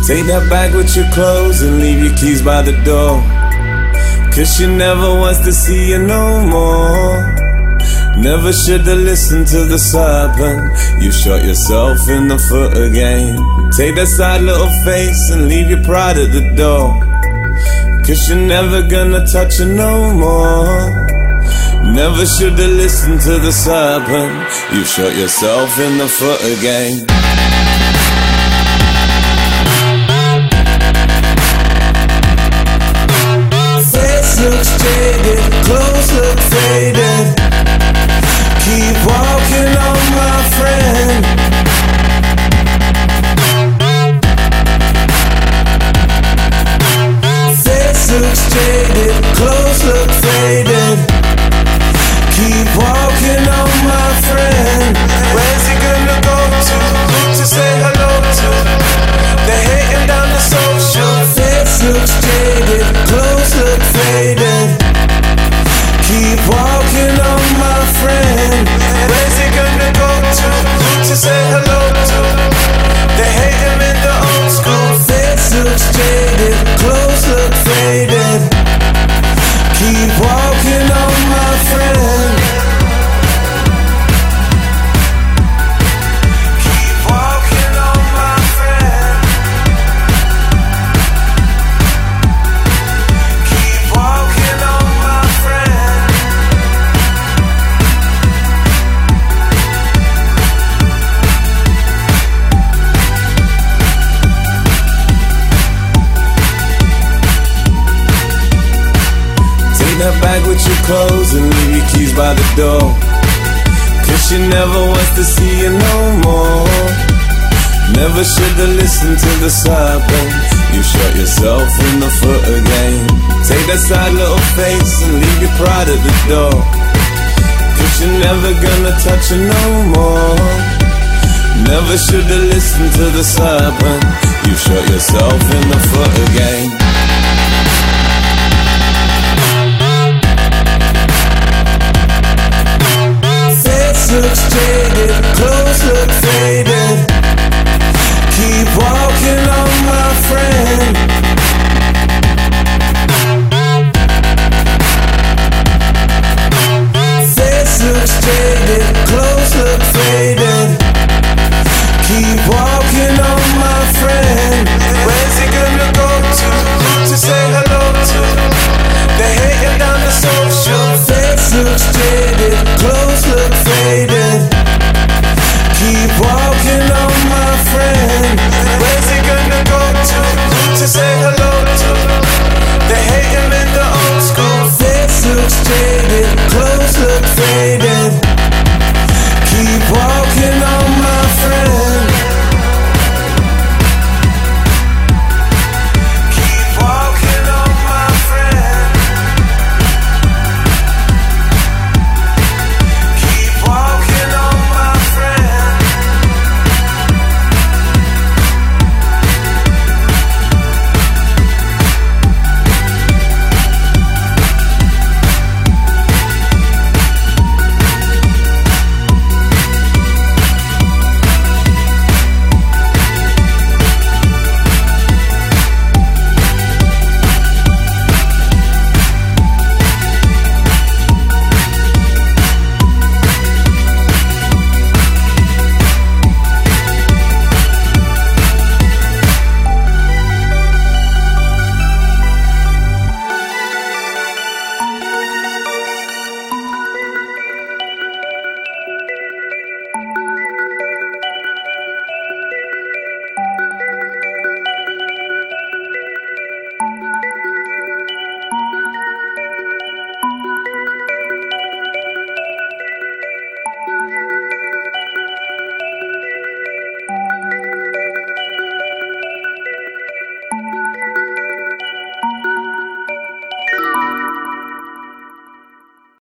Take that bag with your clothes and leave your keys by the door. Cause she never wants to see you no more. Never should've listened to the serpent. You shot yourself in the foot again. Take that sad little face and leave your pride at the door. Cause you're never gonna touch her no more. Never should've listened to the serpent. You shot yourself in the foot again. Face looks jaded, clothes look faded. Keep walking on, my friend. Face looks jaded, clothes look faded. Keep walking on, my friend. Where's he gonna go to? Who to say hello to? They're hating down the social. Face looks jaded, clothes look faded. Keep walking on, my friend. Where's he gonna go to? Who to say hello to? They hate him in the old school. Face looks jaded, clothes look faded. Keep walking on, my friend. Keep walking on, my friend. Keep walking on, my friend. Take that bag with your clothes and leave your keys by the door. Cause she never wants to see you no more. Never should've listened to the serpent. You shot yourself in the foot again. Take that sad little face and leave your pride at the door. Cause you're never gonna touch her no more. Never should've listened to the serpent. You shot yourself in the foot again. Looks jaded, clothes look faded. Keep walking on, my friend. Face looks jaded, clothes look faded. Keep walking on, my friend. Where's he gonna go to? Who to say hello to? They're hating down the social. Face looks jaded, clothes look faded. Keep walking on, my friend. Where's he gonna go to? Who to say hello to? They hate him in the old school. Face looks jaded, clothes look faded.